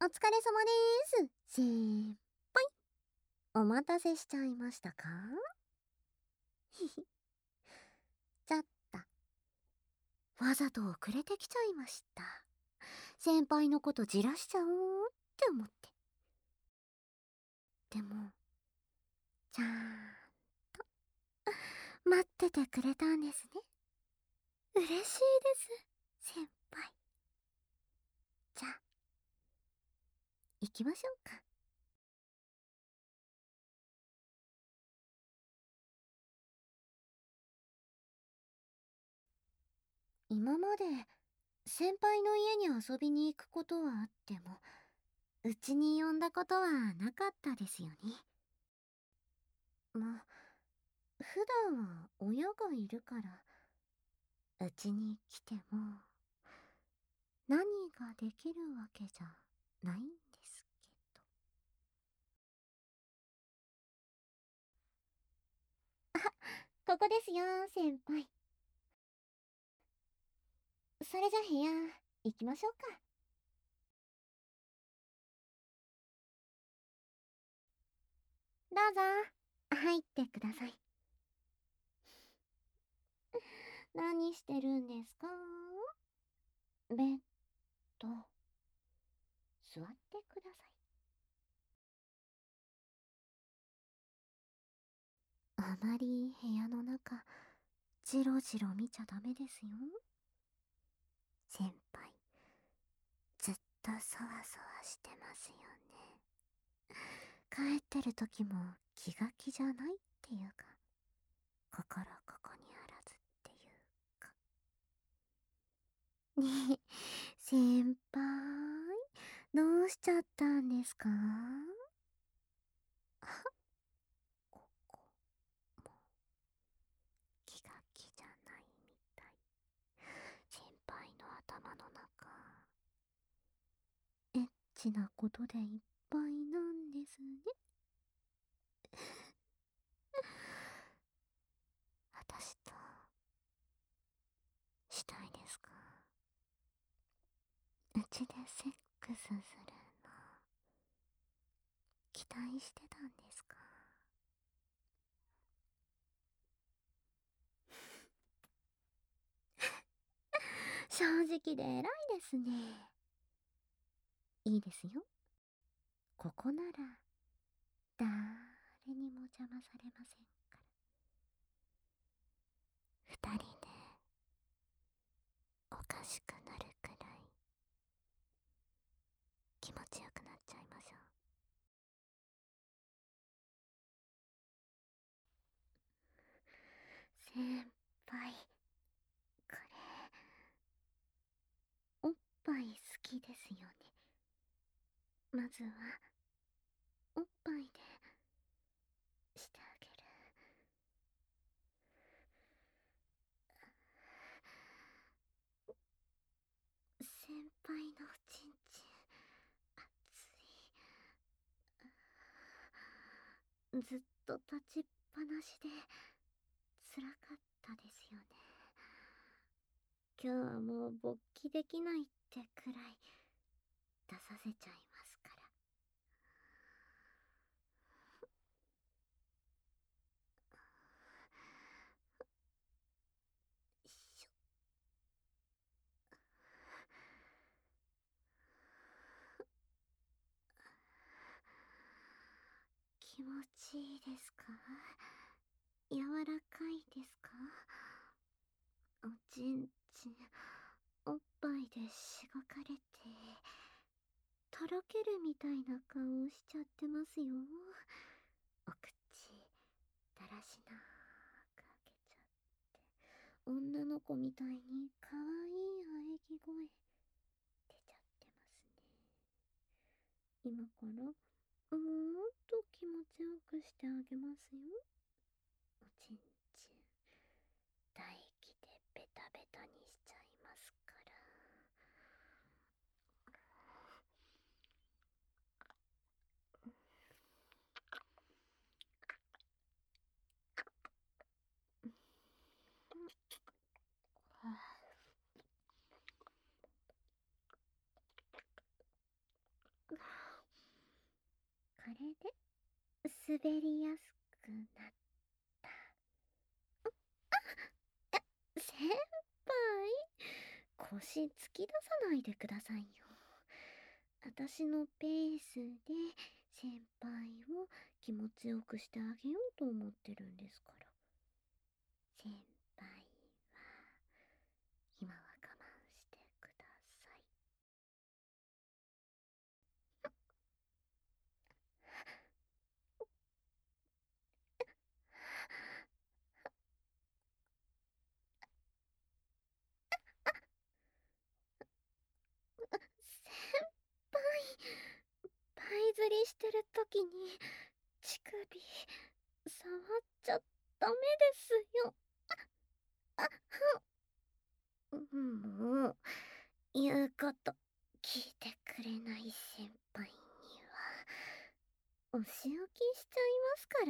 お疲れ様です。先輩。お待たせしちゃいましたか？ひひ。ちゃった。わざと遅れてきちゃいました。先輩のことじらしちゃおうって思って。でも、ちゃんと待っててくれたんですね。嬉しいです、先輩。じゃあ、行きましょうか。今まで先輩の家に遊びに行くことはあっても、うちに呼んだことはなかったですよね。まあ、普段は親がいるから、うちに来ても何ができるわけじゃないんですけど。ここですよ、先輩。それじゃ部屋、行きましょうか。どうぞ、入ってください。何してるんですか？ベッド、座ってください。あまり部屋の中、じろじろ見ちゃダメですよ。先輩、ずっとそわそわしてますよね。帰ってる時も気が気じゃないっていうか、心ここにあらずっていうか。ねえ、先輩、どうしちゃったんですか？ここも気が気じゃないみたい。先輩の頭の中、エッチなことでいっぱいなんですね。私としたいですか？うちでセックスするの期待してたんですか？正直で偉いですね。いいですよ。ここなら誰にも邪魔されませんから。二人でおかしくなるくらい気持ちよくなっちゃいましょう。先輩、これ、おっぱい好きですよね。まずは、おっぱいでしてあげる。先輩のおちんちん、熱い。ずっと立ちっぱなしで、辛かったですよね。今日はもう勃起できないってくらい出させちゃいますから。よいしょ。気持ちいいですか？柔らかいですか？おちんちん、おっぱいでしごかれて、とろけるみたいな顔しちゃってますよ。お口、だらしなく開けちゃって、女の子みたいに可愛い喘ぎ声出ちゃってますね。今からもっと気持ちよくしてあげますよ。おちんちん、唾液でベタベタにしちゃいますから。 滑りやすくなった。先輩、腰突き出さないでくださいよ。私のペースで先輩を気持ちよくしてあげようと思ってるんですから。先輩は今は我慢してください。先輩、パイ釣りしてる時に乳首触っちゃダメですよ。もう言うこと聞いてくれない先輩にはお仕置きしちゃいますから。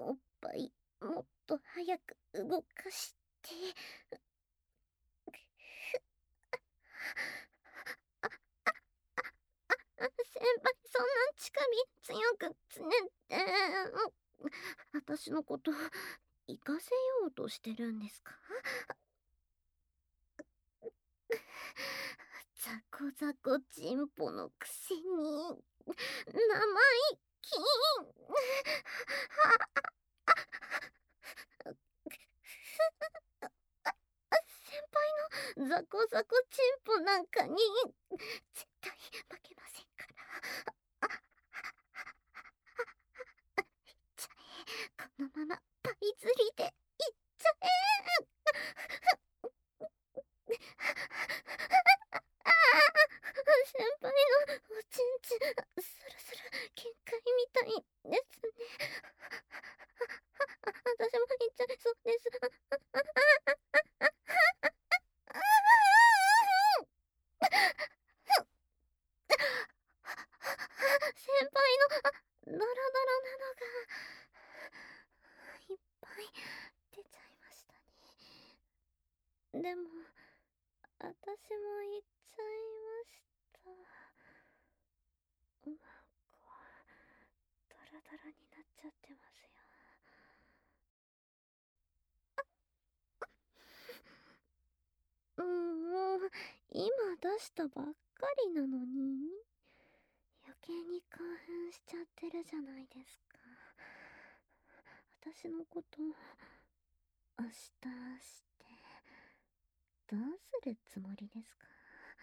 おっぱいもっと早く動かして。先輩、そんな乳首強くつねって私のこと行かせようとしてるんですか？ザコザコチンポのくせに生意気。先輩のザコザコチンポなんかに絶対負けませんから。いっちゃえ、このままパイ釣りでいっちゃえ。先輩のおちんちんスルスル限界みたいですね。私も行っちゃいそうです。先輩のドロドロなのがいっぱい出ちゃいましたね。でも私も行っちゃいました。なんかドロドロになっちゃってますよ。もう今出したばっかりなのに余計に興奮しちゃってるじゃないですか。私のこと明日してどうするつもりですか？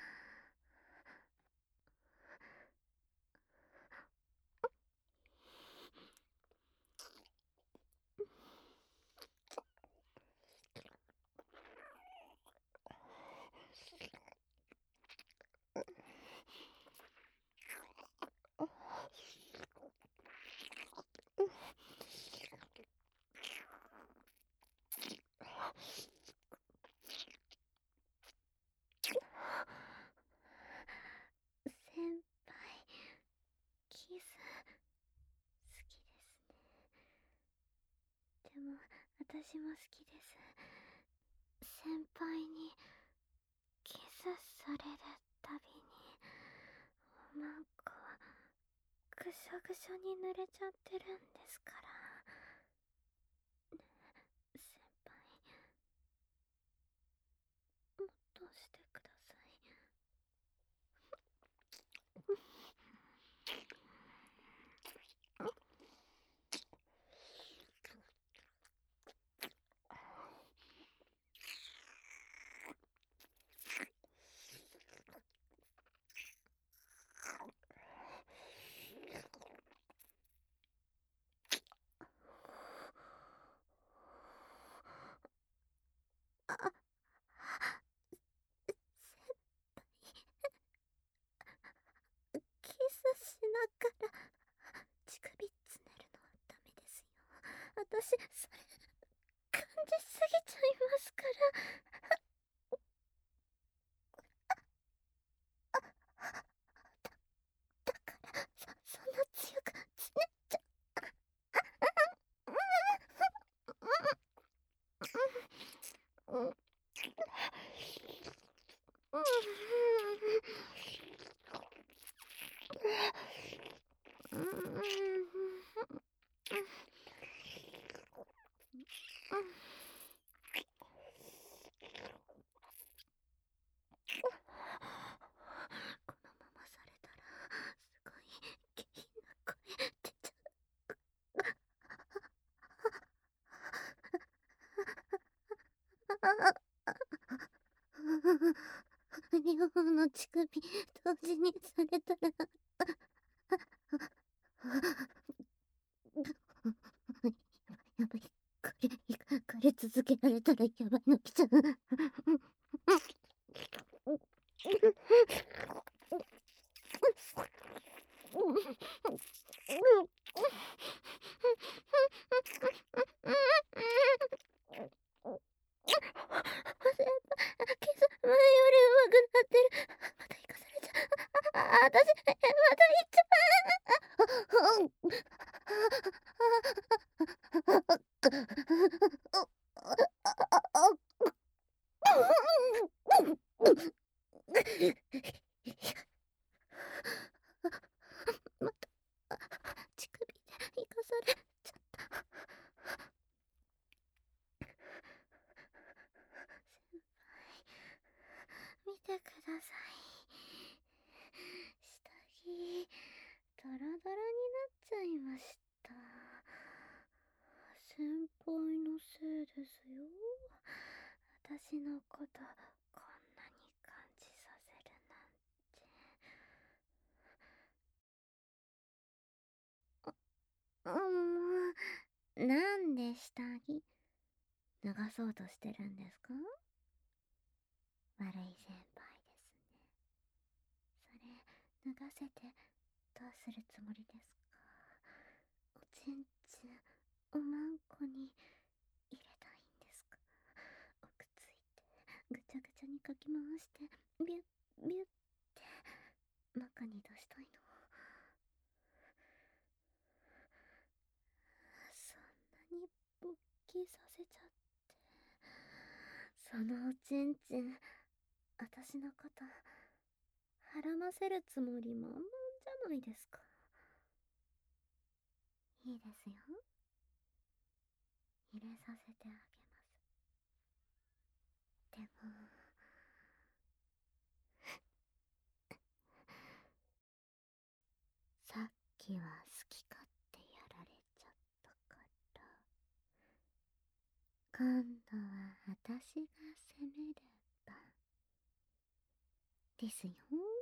先輩、キス好きですね。でも私も好きです。先輩にキスされるたびになんかぐしょぐしょに濡れちゃってるんですから。ね、先輩、もっとしてください。あ、キスしながら乳首つねるのはダメですよ。私それ感じすぎちゃいますから。だからそんな強くつねっちゃ。うんうんうん両方の乳首同時にされたらやばい、これ続けられたらやばいの来ちゃう。前より上手くなってる。また行かされちゃう。私、また行っちゃう。また、乳首で生かされちゃった。先輩、見てください。下着、ドロドロになっちゃいました。先輩のせいですよ。私のことこんなに感じさせるなんて。なんで下着脱がそうとしてるんですか？悪い先輩ですね。それ、脱がせてどうするつもりですか？おちんちん、おまんこに入れたいんですか？おくついて、ぐちゃぐちゃにかき回して、ビュッ、ビュッって中に出したいの。そんなに勃起させちゃって。そのおちんちん、私のこと、はらませるつもり満々じゃないですか。いいですよ。入れさせてあげます。でも、さっきは好き勝手やられちゃったから、今度は私が攻める番ですよ。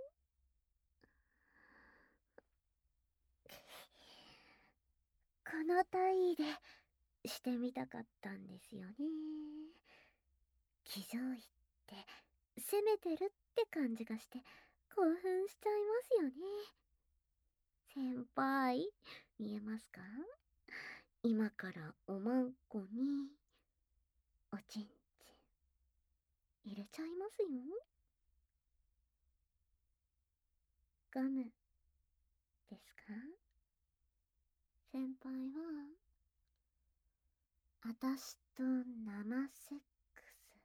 この体位でしてみたかったんですよね。騎乗位って攻めてるって感じがして興奮しちゃいますよね。先輩、見えますか？今からおまんこにおちんちん入れちゃいますよ。ガムですか？先輩はあたしと生セック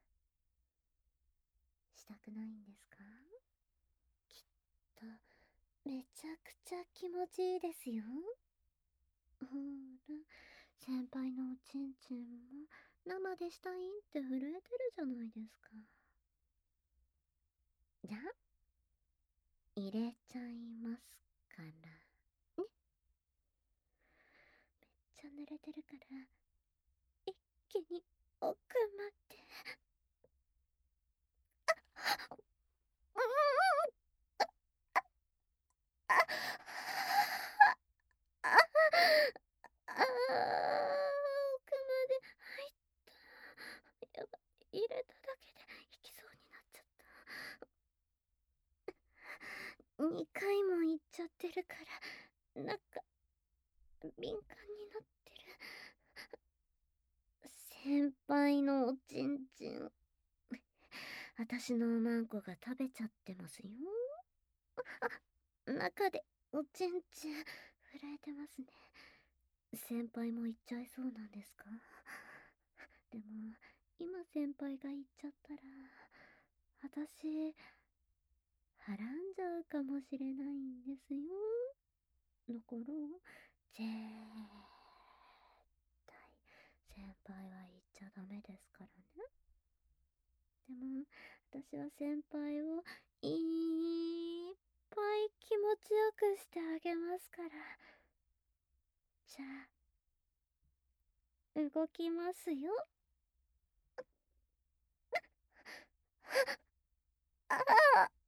スしたくないんですか？きっとめちゃくちゃ気持ちいいですよ。ほら、先輩のおちんちんも生でしたいんって震えてるじゃないですか。じゃあ、入れちゃいますからね。めっちゃ濡れてるから、一気に奥まで。あああ奥まで入った。やばい、入れただけで行きそうになっちゃった。2回も行っちゃってるから、なんか、敏感になってる。先輩のおちんちん、私のおまんこが食べちゃってますよ。中でおちんちん震えてますね。先輩も行っちゃいそうなんですか？でも、今先輩が行っちゃったら、私、はらんじゃうかもしれないんですよ。だから、絶対、先輩は行っちゃダメですからね。でも、私は先輩をいっぱい気持ちよくしてあげますから。じゃあ、動きますよ。ああ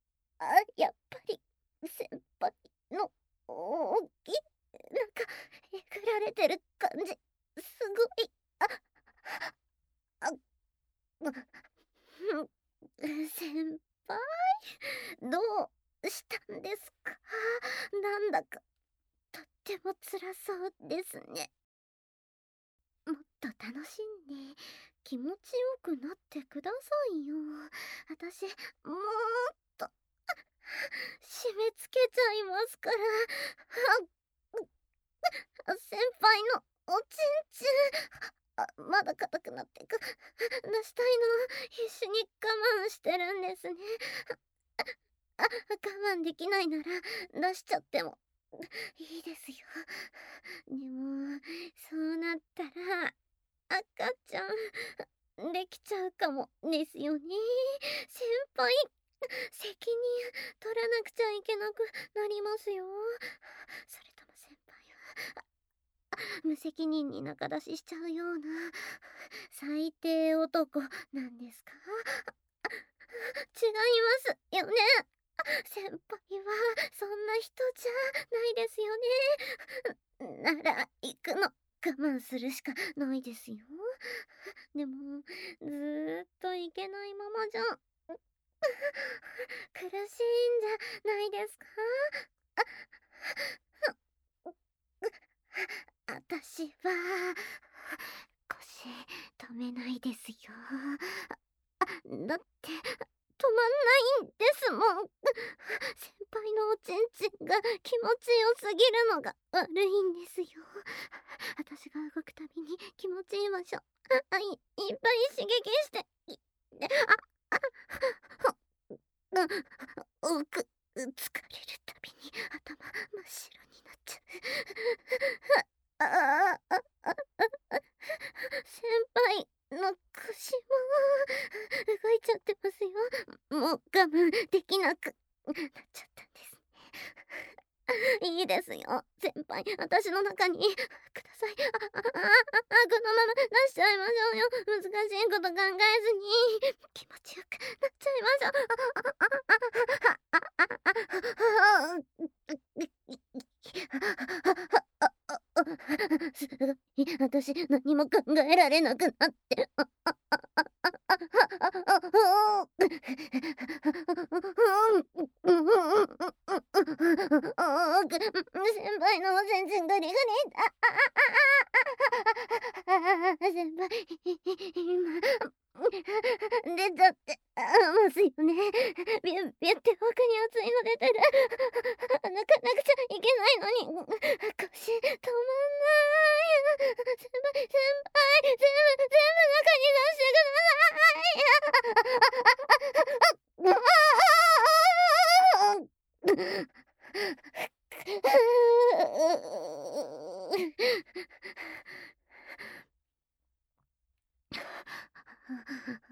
先輩、どうしたんですか？なんだか、とっても辛そうですね。もっと楽しんで、気持ちよくなってくださいよ。私、もっと、締め付けちゃいますから。先輩のおちんちん、まだ硬くなってく。出したいの、必死に我慢してるんですね。我慢できないなら出しちゃってもいいですよ。でも、そうなったら赤ちゃんできちゃうかもですよね。先輩、責任取らなくちゃいけなくなりますよ。それとも先輩は無責任に仲出ししちゃうような最低男なんですか？違いますよね。先輩はそんな人じゃないですよね。なら行くの我慢するしかないですよ。でもずーっと行けないままじゃ苦しいんじゃないですか？私は腰止めないですよ。だって止まんないんですもん。先輩のおちんちんが気持ちよすぎるのが悪いんですよ。私が動くたびに気持ちいい場所、いっぱい刺激して奥疲れるたびに頭真っ白になっちゃう。先輩の腰も動いちゃってますよ。もう我慢できなくなっちゃったんですね。いいですよ、先輩、私の中にください。このまま出しちゃいましょうよ。難しいこと考えずに気持ちよくなっちゃいましょう。すごい、私何も考えられなくなって。先輩の全然ガリガリ。先輩、今、出ちゃってますよね。ビュッビュって奥に熱いの出てる。抜かなくちゃいけないのに、腰止まんない。先輩、全部中に出してください。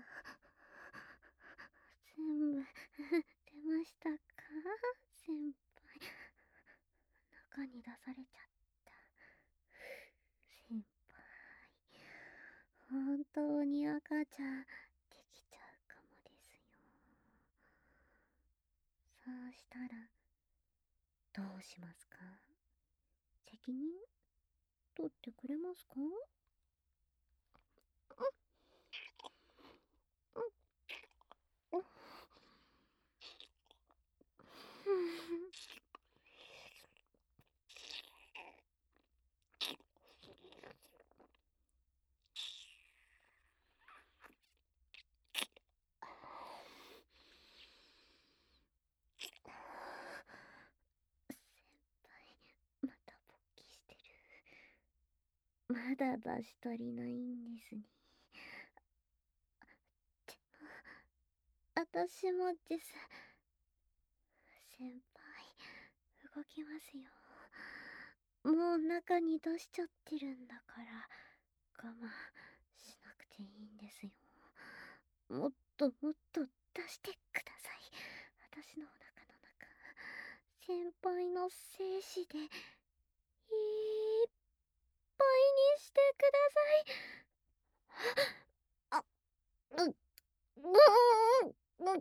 全部出ましたか？先輩、中に出されちゃった。先輩、本当に赤ちゃんできちゃうかもですよ。そうしたらどうしますか？責任取ってくれますか？また勃起してる。まだ出し足りないんですね。私もです。先輩、動きますよ。もう中に出しちゃってるんだから我慢しなくていいんですよ。もっともっと出してください。私のお腹の中、先輩の精子でいっぱいにしてください。あ、う、うーん、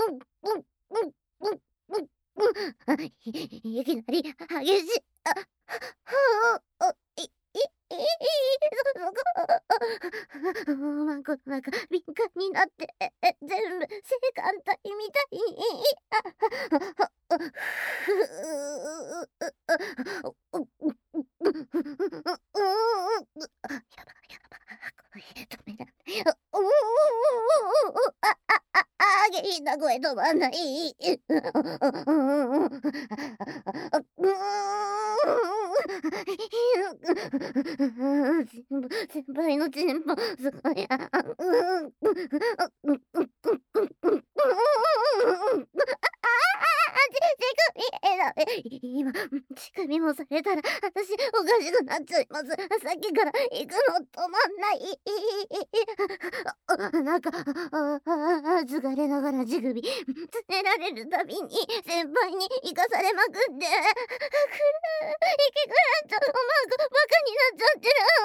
いきなり激しい。そこ、マンコの中敏感になって全部性間帯みたいに。やば、止められない。下品な声止まんない。先輩のチンポ、すごい。今、乳首もされたら、私、おかしくなっちゃいます。さっきから行くの止まんない。なんか、疲れながら乳首、つねられるたびに、先輩に生かされまくって、息くらんちゃう、おまんがバカになっちゃ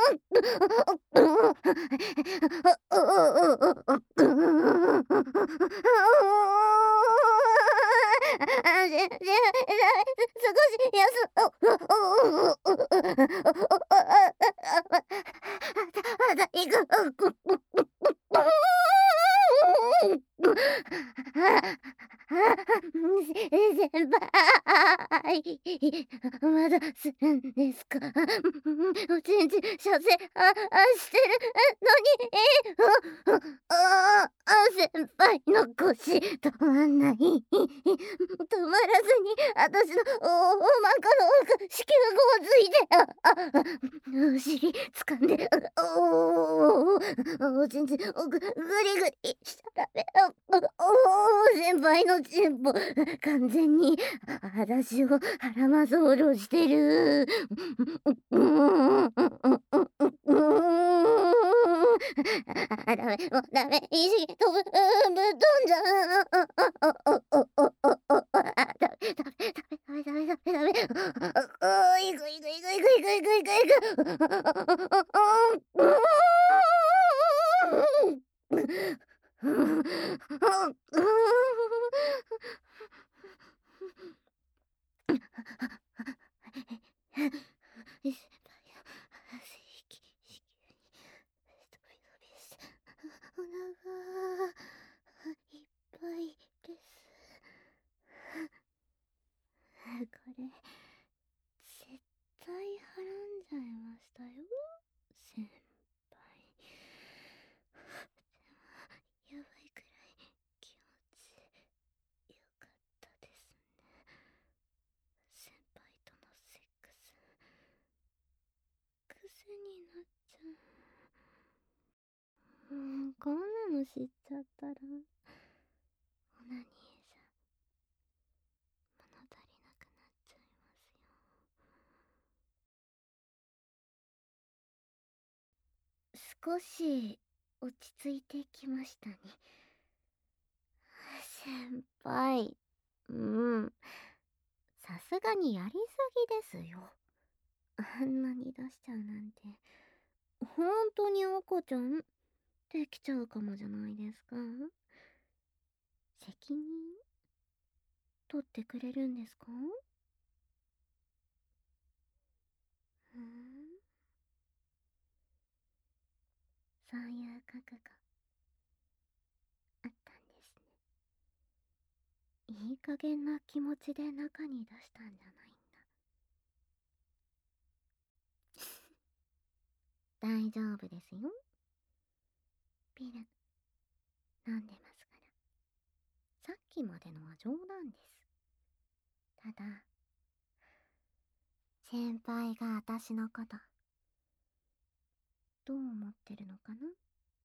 ってる。少し行く。先輩、まだするんですか？おちんちん射精してるのに、先輩の腰止まんない。止まらずに私のおまんこの奥子宮口づいて、お尻掴んで、おちんちん奥グリグリしちゃダメ。先輩のチンポ完全に私を腹まぞろしてる。ダメ、もうダメ、意識飛ぶ、ぶっ飛んじゃう。ダメ、ダメ、ダメ、ダメ、ダメ、ダメ、いくいくいくいくいくいくいくいお腹いっぱいです。これ絶対はらんじゃいましたよ、先輩。やばいくらい気持ちよかったですね。先輩とのセックス癖になっちゃう。こんなの知っちゃったらオナニーじゃ物足りなくなっちゃいますよ。少し落ち着いてきましたね、先輩。さすがにやりすぎですよ。あんなに出しちゃうなんて、本当に赤ちゃんできちゃうかもじゃないですか。責任取ってくれるんですか？そういう覚悟あったんですね。いい加減な気持ちで中に出したんじゃないんだ。大丈夫ですよ。ピル飲んでますから。さっきまでのは冗談です。ただ、先輩が私のことどう思ってるのかなって、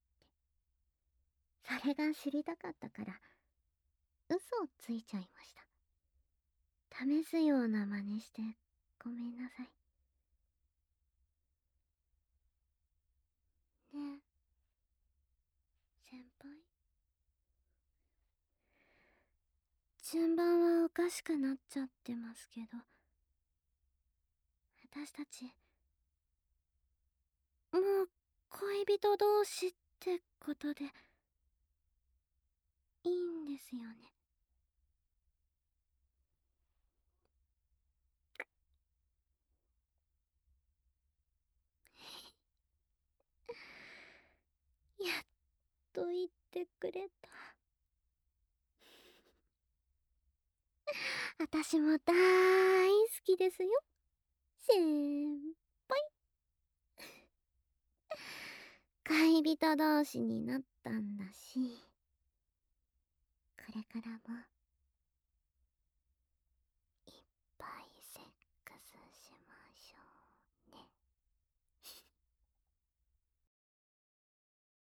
それが知りたかったから嘘をついちゃいました。試すような真似してごめんなさいね。先輩、順番はおかしくなっちゃってますけど、私たちもう恋人同士ってことでいいんですよね？やっと言ってくれた。 私も大好きですよ、先輩。恋人同士になったんだし、これからも